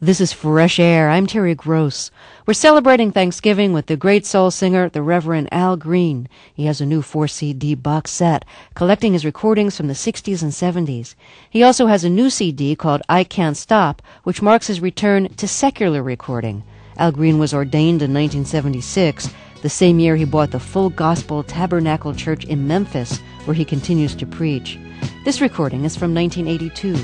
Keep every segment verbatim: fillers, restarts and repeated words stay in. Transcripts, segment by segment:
This is Fresh Air. I'm Terry Gross. We're celebrating Thanksgiving with the great soul singer, the Reverend Al Green. He has a new four C D box set, collecting his recordings from the sixties and seventies. He also has a new C D called I Can't Stop, which marks his return to secular recording. Al Green was ordained in nineteen seventy-six, the same year he bought the Full Gospel Tabernacle Church in Memphis, where he continues to preach. This recording is from nineteen eighty-two.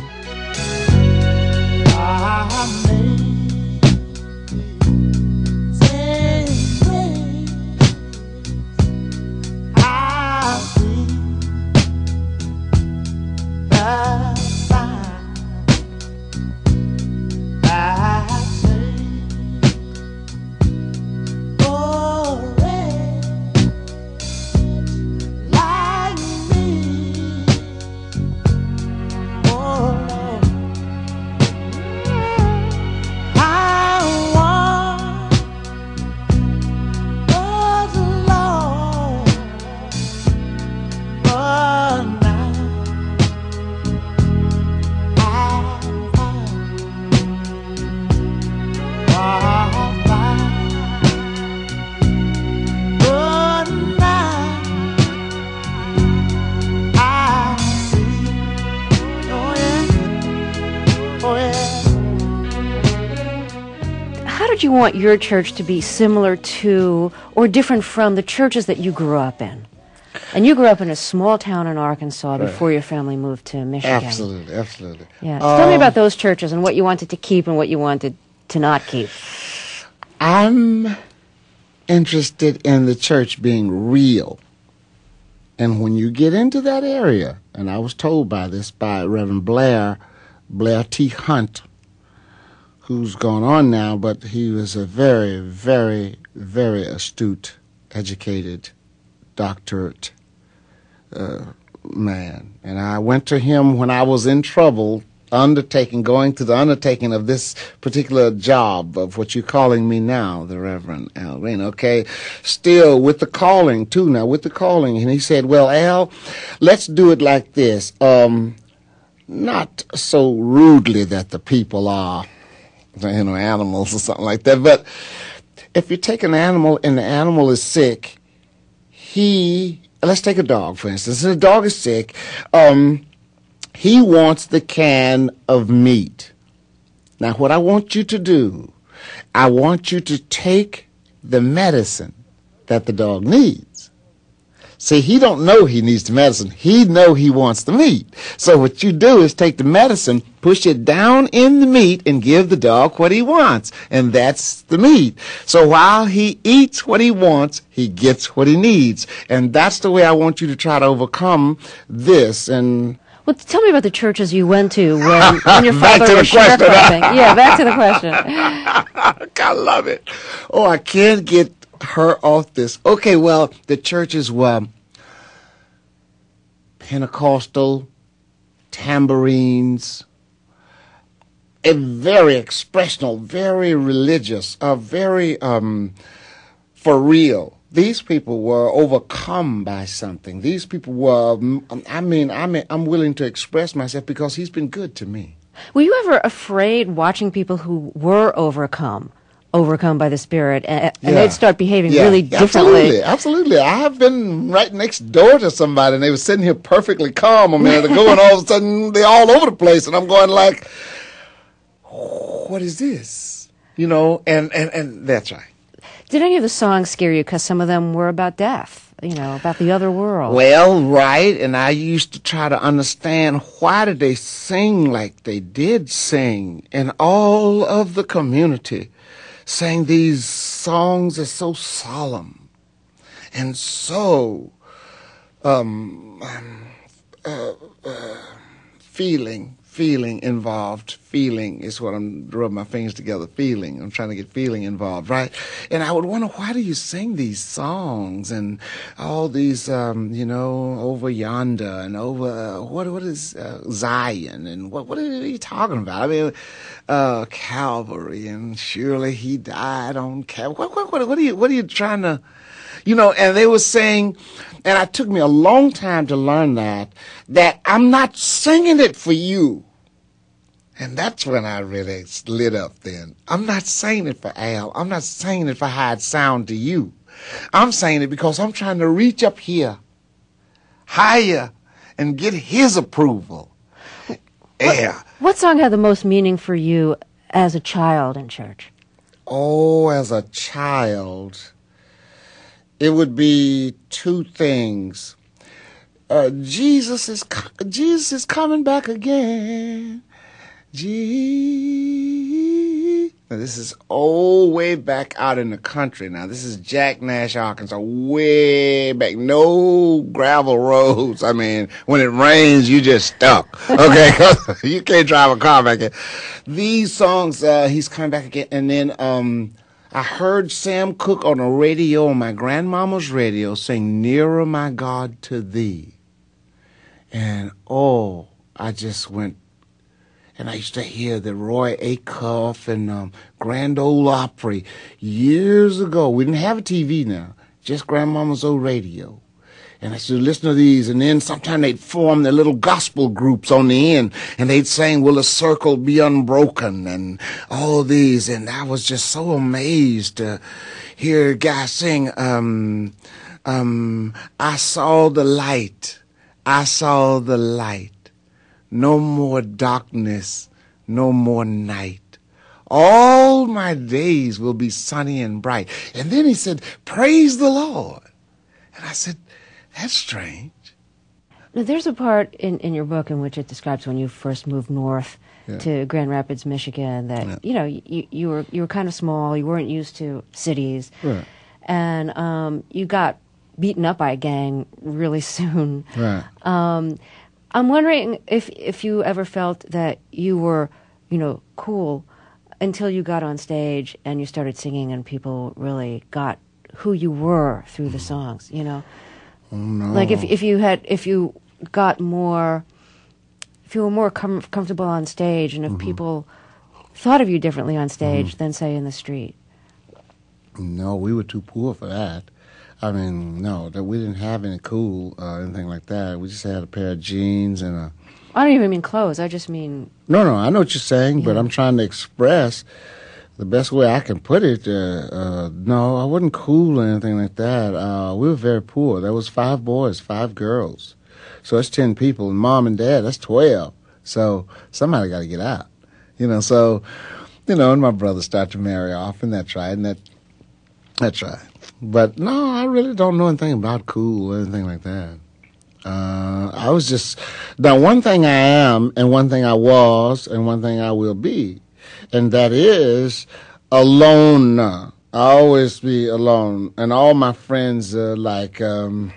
How did you want your church to be similar to or different from the churches that you grew up in? And you grew up in a small town in Arkansas before right. your family moved to Michigan. Absolutely, absolutely. Yeah. Um, Tell me about those churches and what you wanted to keep and what you wanted to not keep. I'm interested in the church being real. And when you get into that area, and I was told by this by Reverend Blair, Blair T. Hunt, who's gone on now, but he was a very, very, very astute, educated, doctorate uh, man. And I went to him when I was in trouble, undertaking, going through the undertaking of this particular job of what you're calling me now, the Reverend Al Green, okay? Still with the calling, too, now, with the calling. And he said, well, Al, let's do it like this. Um, not so rudely that the people are, you know, animals or something like that. But if you take an animal and the animal is sick, he, let's take a dog, for instance. The dog is sick. Um, he wants the can of meat. Now, what I want you to do, I want you to take the medicine that the dog needs. See, he don't know he needs the medicine. He know he wants the meat. So what you do is take the medicine, push it down in the meat, and give the dog what he wants. And that's the meat. So while he eats what he wants, he gets what he needs. And that's the way I want you to try to overcome this. And well, tell me about the churches you went to when, when your back father to was the question. sharecropping. Yeah, back to the question. I love it. Oh, I can't get her off this. Okay, well, the churches were Pentecostal, tambourines, a very expressional, very religious, uh, very um, for real. These people were overcome by something. These people were, I mean, I mean, I'm willing to express myself because he's been good to me. Were you ever afraid watching people who were overcome? overcome by the Spirit, and, and yeah. they'd start behaving yeah. really differently. Absolutely, absolutely. I have been right next door to somebody, and they were sitting here perfectly calm a minute ago, and all of a sudden, they're all over the place, and I'm going like, what is this? You know, and, and, and that's right. Did any of the songs scare you? Because some of them were about death, you know, about the other world. Well, right, and I used to try to understand why did they sing like they did sing, and all of the community sang these songs are so solemn and so um, uh, uh, feeling, feeling involved. Feeling is what I'm rubbing my fingers together. Feeling. I'm trying to get feeling involved, right? And I would wonder, why do you sing these songs and all these, um, you know, over yonder and over uh, what what is uh, Zion and what what are you talking about? I mean, uh, Calvary, and surely He died on Calvary. What what what, what are you what are you trying to, you know? And they were saying, and it took me a long time to learn that that I'm not singing it for you. And that's when I really lit up then. I'm not saying it for Al. I'm not saying it for how it sound to you. I'm saying it because I'm trying to reach up here, higher, and get his approval. What, Yeah. what song had the most meaning for you as a child in church? Oh, as a child, it would be two things. Uh, Jesus is co- Jesus is coming back again. Gee. Now, this is all way back out in the country. Now, this is Jack Nash, Arkansas, way back. No gravel roads. I mean, when it rains, you just stuck. Okay, you can't drive a car back here. These songs, uh, he's coming back again. And then um, I heard Sam Cooke on the radio, on my grandmama's radio, sing "Nearer, My God, to Thee." And, oh, I just went. And I used to hear the Roy Acuff and um, Grand Ole Opry years ago. We didn't have a T V now, just grandmama's old radio. And I used to listen to these, and then sometime they'd form their little gospel groups on the end, and they'd sing, "Will the Circle Be Unbroken?" and all these. And I was just so amazed to hear guys sing, um, um, "I saw the light, I saw the light. No more darkness, no more night. All my days will be sunny and bright." And then he said, "Praise the Lord." And I said, that's strange. Now, there's a part in, in your book in which it describes when you first moved north Yeah. to Grand Rapids, Michigan, that, Yeah. you know, you, you were you were kind of small, you weren't used to cities, Right. and um, you got beaten up by a gang really soon. Right. Um, I'm wondering if if you ever felt that you were, you know, cool until you got on stage and you started singing and people really got who you were through the songs, you know? Oh, no. Like if if you had if you got more if you were more com- comfortable on stage and if Mm-hmm. people thought of you differently on stage Mm-hmm. than say in the street. No, we were too poor for that. I mean, no, that we didn't have any cool uh, anything like that. We just had a pair of jeans and a. I don't even mean clothes. I just mean No, no, I know what you're saying, but Yeah. I'm trying to express the best way I can put it. Uh, uh, no, I wasn't cool or anything like that. Uh, we were very poor. There was five boys, five girls, so that's ten people, and mom and dad, that's twelve. So somebody got to get out, you know. So, you know, and my brother started to marry off, and that's right, and that that's right. But no, I really don't know anything about cool or anything like that. Uh, I was just, now one thing I am, and one thing I was, and one thing I will be, and that is alone. I always be alone. And all my friends are like, um,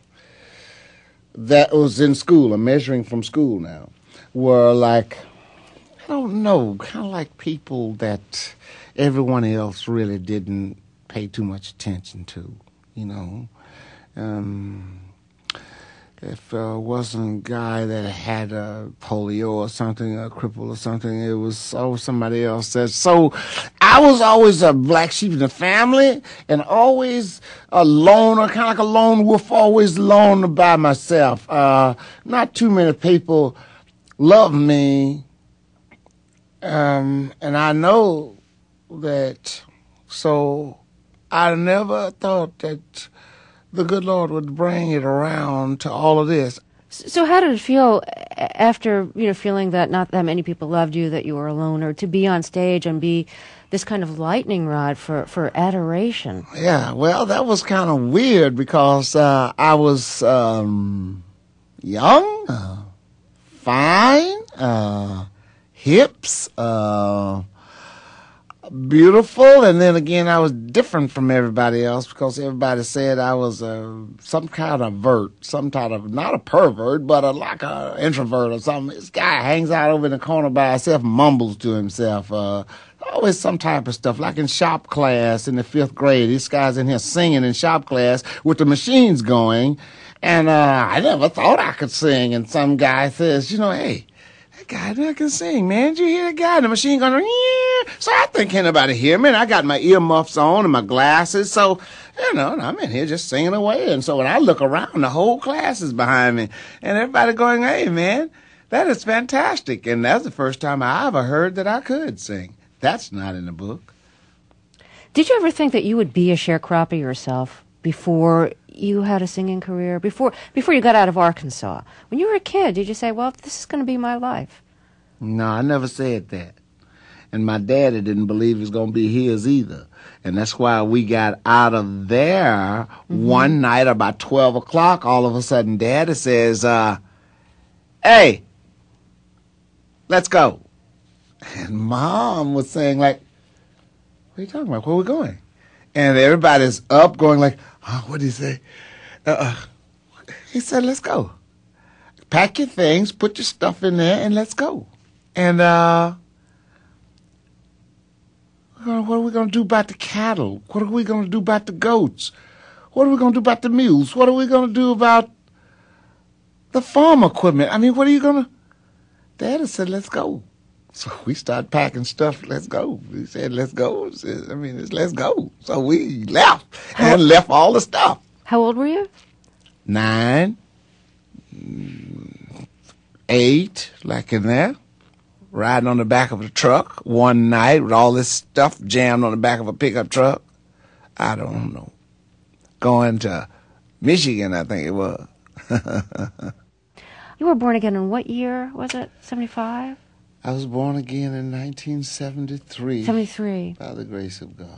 that was in school, I'm measuring from school now, were like, I don't know, kind of like people that everyone else really didn't pay too much attention to, you know. Um, if uh, wasn't a guy that had a polio or something, a cripple or something, it was always somebody else. That, so I was always a black sheep in the family and always a loner, kind of like a lone wolf, always alone by myself. Uh, not too many people love me, um, and I know that, so I never thought that the good Lord would bring it around to all of this. So how did it feel a- after, you know, feeling that not that many people loved you, that you were alone, or to be on stage and be this kind of lightning rod for, for adoration? Yeah, well, that was kind of weird because uh, I was um, young, uh, fine, uh, hips, uh, beautiful, and then again I was different from everybody else because everybody said I was uh, some kind of vert, some kind of, not a pervert, but a, like a introvert or something. This guy hangs out over in the corner by himself, mumbles to himself, uh, always some type of stuff, like in shop class in the fifth grade. This guy's in here singing in shop class with the machines going, and uh, I never thought I could sing, and some guy says, you know, hey, that guy that can sing, man. Did you hear that guy? The machine going, yeah. So I think can't nobody hear me. And I got my earmuffs on and my glasses. So, you know, and I'm in here just singing away. And so when I look around, the whole class is behind me. And everybody going, hey, man, that is fantastic. And that's the first time I ever heard that I could sing. That's not in the book. Did you ever think that you would be a sharecropper yourself before you had a singing career, before before you got out of Arkansas? When you were a kid, did you say, well, this is going to be my life? No, I never said that. And my daddy didn't believe it was going to be his either. And that's why we got out of there mm-hmm. one night about twelve o'clock. All of a sudden, Daddy says, uh, hey, let's go. And Mom was saying, like, what are you talking about? Where are we going? And everybody's up going like, oh, what did he say? Uh, he said, let's go. Pack your things, put your stuff in there, and let's go. And uh, what are we going to do about the cattle? What are we going to do about the goats? What are we going to do about the mules? What are we going to do about the farm equipment? I mean, what are you going to... Daddy said, let's go. So we started packing stuff. Let's go. We said, let's go. Said, I mean, it's, let's go. So we left and left all the stuff. How old were you? Nine, eight, like in there. Riding on the back of a truck one night with all this stuff jammed on the back of a pickup truck. I don't know. Going to Michigan, I think it was. You were born again in what year? Was it seventy-five? I was born again in nineteen seventy-three. seventy-three. By the grace of God.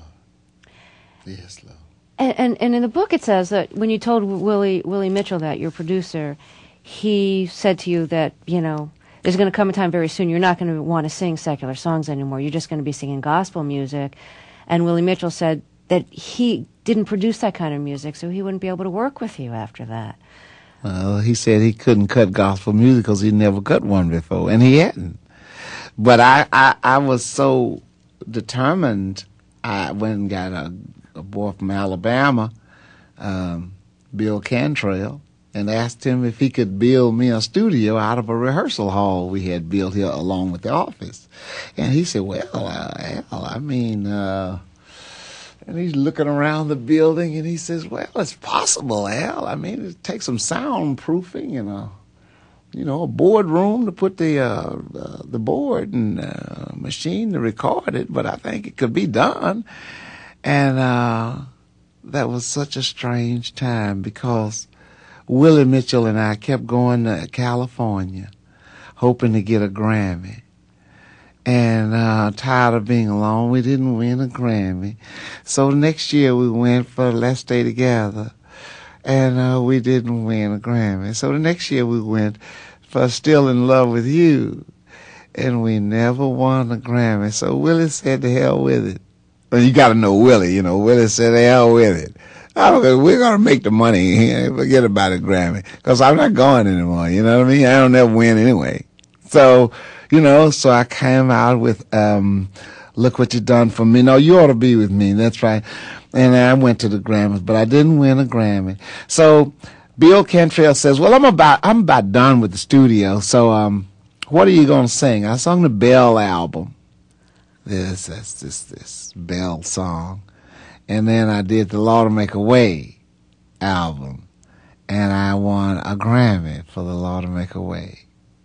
Yes, Lord. And, and and in the book it says that when you told Willie Willie Mitchell that, your producer, he said to you that, you know, there's going to come a time very soon you're not going to want to sing secular songs anymore. You're just going to be singing gospel music. And Willie Mitchell said that he didn't produce that kind of music, so he wouldn't be able to work with you after that. Well, he said he couldn't cut gospel music because he'd never cut one before, and he hadn't. But I, I, I was so determined. I went and got a, a boy from Alabama, um, Bill Cantrell, and asked him if he could build me a studio out of a rehearsal hall we had built here along with the office. And he said, well, uh, Al, I mean, uh, and he's looking around the building, and he says, well, it's possible, Al. I mean, it takes some soundproofing and a, you know, a board room to put the uh, uh, the board and uh, machine to record it, but I think it could be done. And uh, that was such a strange time because Willie Mitchell and I kept going to California hoping to get a Grammy. And uh, tired of being alone, we didn't win a Grammy. So next year we went for Let's Stay Together, and uh, we didn't win a Grammy. So the next year we went for Still in Love with You, and we never won a Grammy. So Willie said, to hell with it. Well, you got to know Willie, you know. Willie said, to hell with it. Oh, we're going to make the money. Forget about a Grammy, because I'm not going anymore, you know what I mean? I don't ever win anyway. So, you know, so I came out with um, Look What You Done For Me. No, You Ought to Be With Me. That's right. And I went to the Grammys, but I didn't win a Grammy. So Bill Cantrell says, well, I'm about I'm about done with the studio, so um, what are you going to sing? I sung the Bell album. This, this, this, this Bell song. And then I did the Lord Will Make a Way album. And I won a Grammy for the Lord Will Make a Way.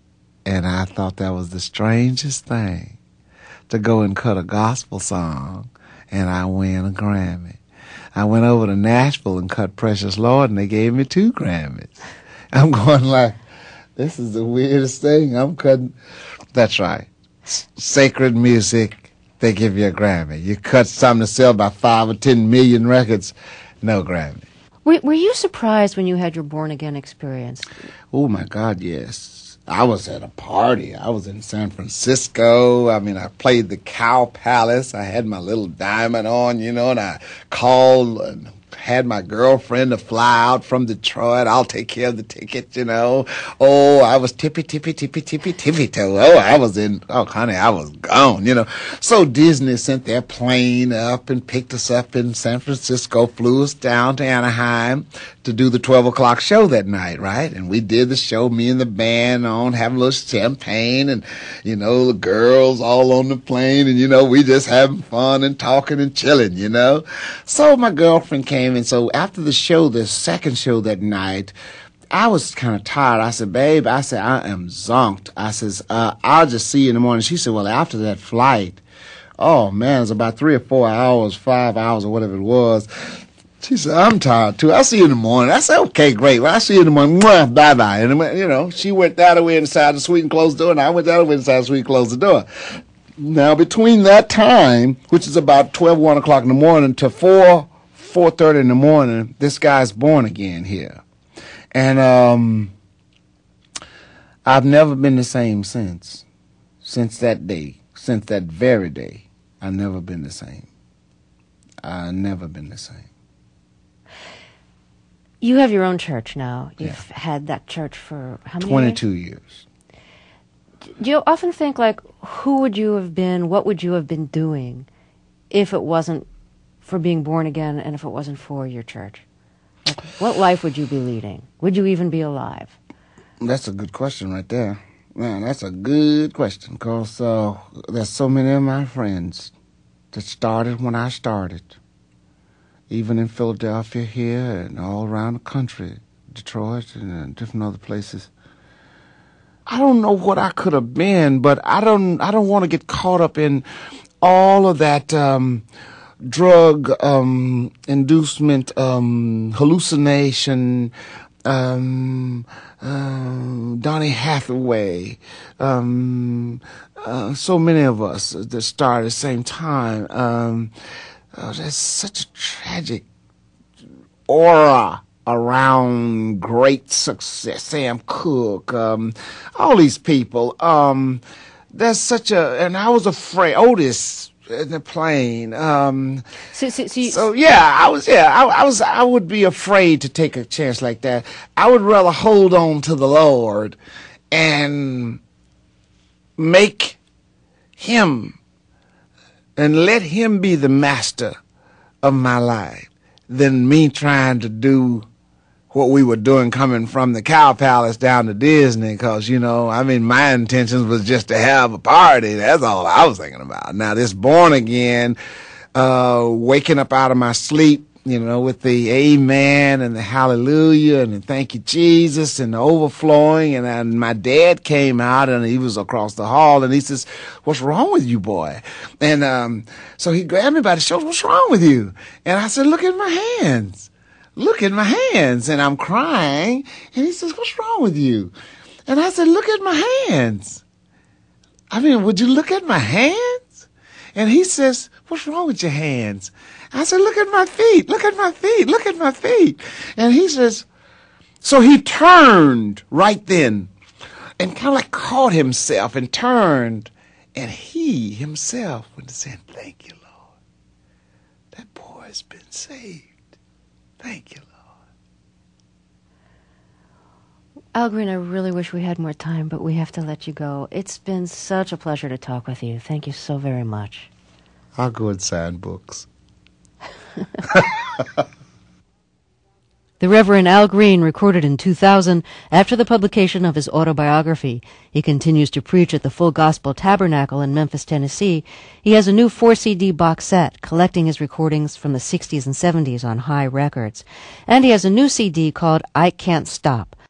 And I thought that was the strangest thing, to go and cut a gospel song and I win a Grammy. I went over to Nashville and cut Precious Lord, and they gave me two Grammys. I'm going like, this is the weirdest thing. I'm cutting. That's right. S- sacred music, they give you a Grammy. You cut something to sell about five or ten million records, no Grammy. Were, were you surprised when you had your born-again experience? Oh, my God, yes. I was at a party. I was in San Francisco. I mean, I played the Cow Palace. I had my little diamond on, you know, and I called and had my girlfriend to fly out from Detroit. I'll take care of the ticket, you know. Oh, I was tippy, tippy, tippy, tippy, tippy toe. Oh, I was in, oh, honey, I was gone, you know. So Disney sent their plane up and picked us up in San Francisco, flew us down to Anaheim to do the twelve o'clock show that night, right? And we did the show, me and the band on, having a little champagne, and, you know, the girls all on the plane, and, you know, we just having fun and talking and chilling, you know. So my girlfriend came, and so after the show, the second show that night, I was kind of tired. I said, babe, I said, I am zonked. I says, uh, I'll just see you in the morning. She said, well, after that flight, oh, man, it was about three or four hours, five hours or whatever it was. She said, I'm tired, too. I'll see you in the morning. I said, okay, great. Well, I'll see you in the morning. Mwah, bye-bye. And, you know, she went the other way inside the suite and closed the door, and I went the other way inside the suite and closed the door. Now, between that time, which is about twelve, one o'clock in the morning, to four, four thirty in the morning, this guy's born again here. And um, I've never been the same since. Since that day. Since that very day. I've never been the same. I've never been the same. You have your own church now. You've Yeah. had that church for how many twenty-two years? years. Do you often think, like, who would you have been, what would you have been doing if it wasn't for being born again and if it wasn't for your church? Like, what life would you be leading? Would you even be alive? That's a good question right there. Man, that's a good question, because uh, there's so many of my friends that started when I started, even in Philadelphia here and all around the country, Detroit and uh, different other places. I don't know what I could have been, but I don't I don't want to get caught up in all of that um, drug um, inducement, um, hallucination, um, uh, Donny Hathaway, um, uh, so many of us that started at the same time. Um, oh, there's such a tragic aura around great success. Sam Cooke, um, all these people. Um, there's such a, and I was afraid. Otis in the plane. Um, So, so, so, you, so yeah, I was. Yeah, I, I was. I would be afraid to take a chance like that. I would rather hold on to the Lord and make Him and let Him be the master of my life than me trying to do what we were doing coming from the Cow Palace down to Disney, because, you know, I mean, my intentions was just to have a party. That's all I was thinking about. Now, this born again, uh, waking up out of my sleep, you know, with the amen and the hallelujah and the thank you, Jesus, and the overflowing. And, and my dad came out, and he was across the hall, and he says, what's wrong with you, boy? And um, so he grabbed me by the shoulder, what's wrong with you? And I said, look at my hands. Look at my hands. And I'm crying. And he says, what's wrong with you? And I said, look at my hands. I mean, would you look at my hands? And he says, what's wrong with your hands? I said, look at my feet. Look at my feet. Look at my feet. And he says, so he turned right then and kind of like caught himself and turned. And he himself went saying, thank you, Lord. That boy's been saved. Thank you, Lord. Al Green, I really wish we had more time, but we have to let you go. It's been such a pleasure to talk with you. Thank you so very much. I'll go and sign books. The Reverend Al Green recorded in two thousand after the publication of his autobiography. He continues to preach at the Full Gospel Tabernacle in Memphis, Tennessee. He has a new four C D box set collecting his recordings from the sixties and seventies on High Records. And he has a new C D called I Can't Stop,